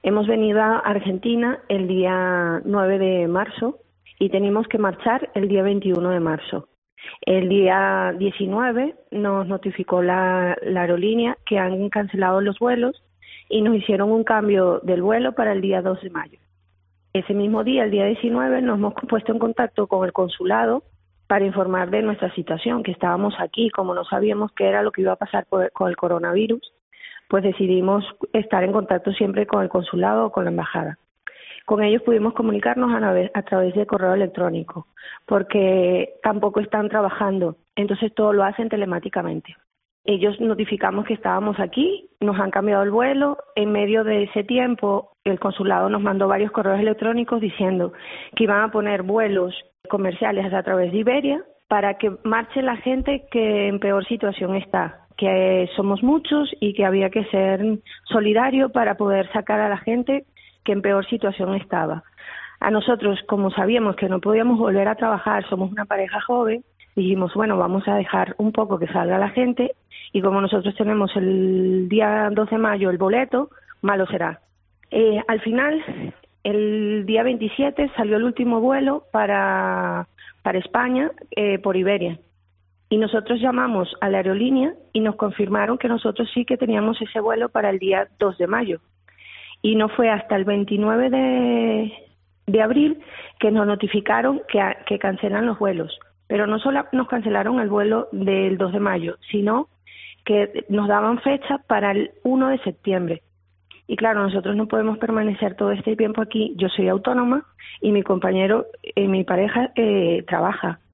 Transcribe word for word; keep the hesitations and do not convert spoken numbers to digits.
Hemos venido a Argentina el día nueve de marzo y teníamos que marchar el día veintiuno de marzo. El día diecinueve nos notificó la, la aerolínea que han cancelado los vuelos y nos hicieron un cambio del vuelo para el día dos de mayo. Ese mismo día, el día diecinueve, nos hemos puesto en contacto con el consulado para informar de nuestra situación, que estábamos aquí, como no sabíamos qué era lo que iba a pasar por, con el coronavirus, pues decidimos estar en contacto siempre con el consulado o con la embajada. Con ellos pudimos comunicarnos a, nave, a través de correo electrónico, porque tampoco están trabajando, entonces todo lo hacen telemáticamente. Ellos notificamos que estábamos aquí, nos han cambiado el vuelo. En medio de ese tiempo, el consulado nos mandó varios correos electrónicos diciendo que iban a poner vuelos comerciales a través de Iberia para que marche la gente que en peor situación está, que somos muchos y que había que ser solidario para poder sacar a la gente que en peor situación estaba. A nosotros, como sabíamos que no podíamos volver a trabajar, somos una pareja joven, dijimos, bueno, vamos a dejar un poco que salga la gente y como nosotros tenemos el día dos de mayo el boleto, malo será. Eh, al final, el día veintisiete salió el último vuelo para, para España eh, por Iberia. Y nosotros llamamos a la aerolínea y nos confirmaron que nosotros sí que teníamos ese vuelo para el día dos de mayo. Y no fue hasta el veintinueve de, de abril que nos notificaron que, que cancelan los vuelos. Pero no solo nos cancelaron el vuelo del dos de mayo, sino que nos daban fecha para el uno de septiembre. Y claro, nosotros no podemos permanecer todo este tiempo aquí. Yo soy autónoma y mi compañero, eh, mi pareja, eh, trabaja.